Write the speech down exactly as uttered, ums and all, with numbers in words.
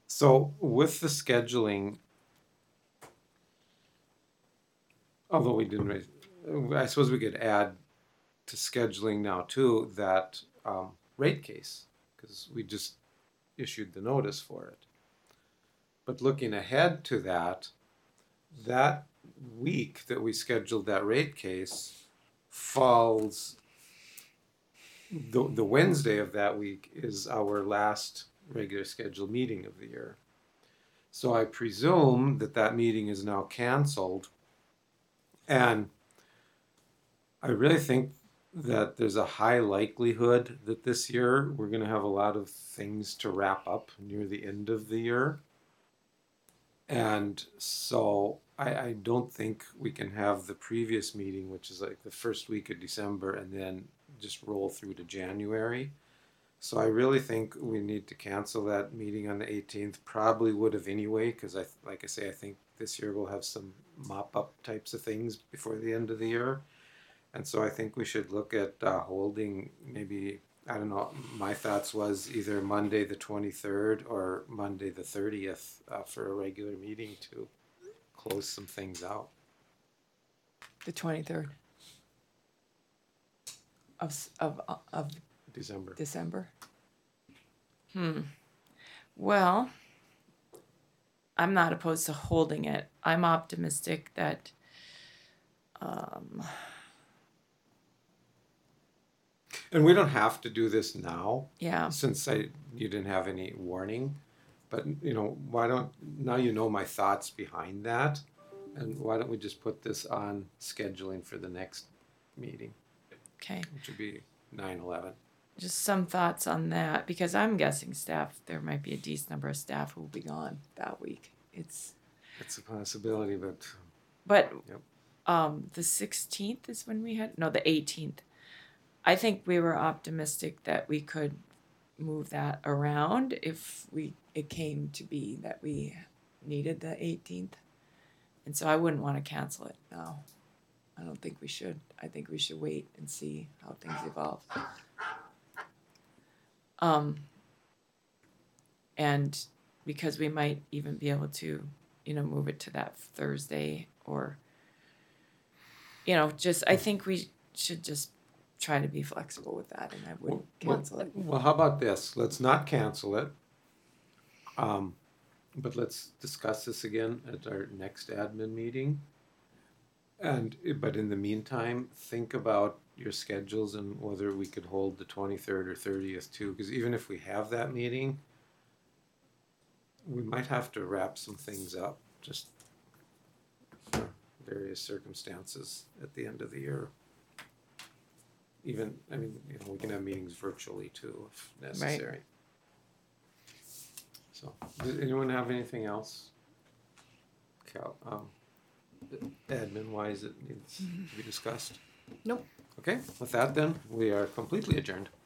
So with the scheduling, although we didn't raise, I suppose we could add to scheduling now too, that um, rate case, because we just issued the notice for it. But looking ahead to that, that week that we scheduled that rate case falls, the, the Wednesday of that week is our last regular scheduled meeting of the year. So I presume that that meeting is now canceled. And I really think that there's a high likelihood that this year we're going to have a lot of things to wrap up near the end of the year. And so I, I don't think we can have the previous meeting, which is like the first week of December, and then just roll through to January. So I really think we need to cancel that meeting on the eighteenth. Probably would have anyway, because I, like I say, I think this year we'll have some mop-up types of things before the end of the year. And so I think we should look at uh, holding maybe, I don't know, my thoughts was either Monday the twenty-third or Monday the thirtieth uh, for a regular meeting to close some things out. The twenty-third of, s- of, uh, of December. December. Hmm. Well, I'm not opposed to holding it. I'm optimistic that, um, And we don't have to do this now, yeah, since I, you didn't have any warning. But, you know, why don't, now you know my thoughts behind that. And why don't we just put this on scheduling for the next meeting, okay. which would be nine eleven. Just some thoughts on that, because I'm guessing staff, there might be a decent number of staff who will be gone that week. It's, It's a possibility, but but, Yep. um, the sixteenth is when we had, no, the eighteenth. I think we were optimistic that we could move that around if we, it came to be that we needed the eighteenth. And so I wouldn't want to cancel it now. I don't think we should. I think we should wait and see how things evolve. Um, and because we might even be able to, you know, move it to that Thursday, or, you know, just, I think we should just try to be flexible with that, and I wouldn't Well- cancel it. Well, how about this? Let's not cancel it. Um, but let's discuss this again at our next admin meeting. And, but in the meantime, think about your schedules and whether we could hold the twenty-third or thirtieth too, because even if we have that meeting, we might have to wrap some things up, just for various circumstances at the end of the year. Even, I mean, you know, we can have meetings virtually too if necessary. So, does anyone have anything else? Cal, um, admin wise that needs to be discussed? Nope. Okay, with that then, we are completely adjourned.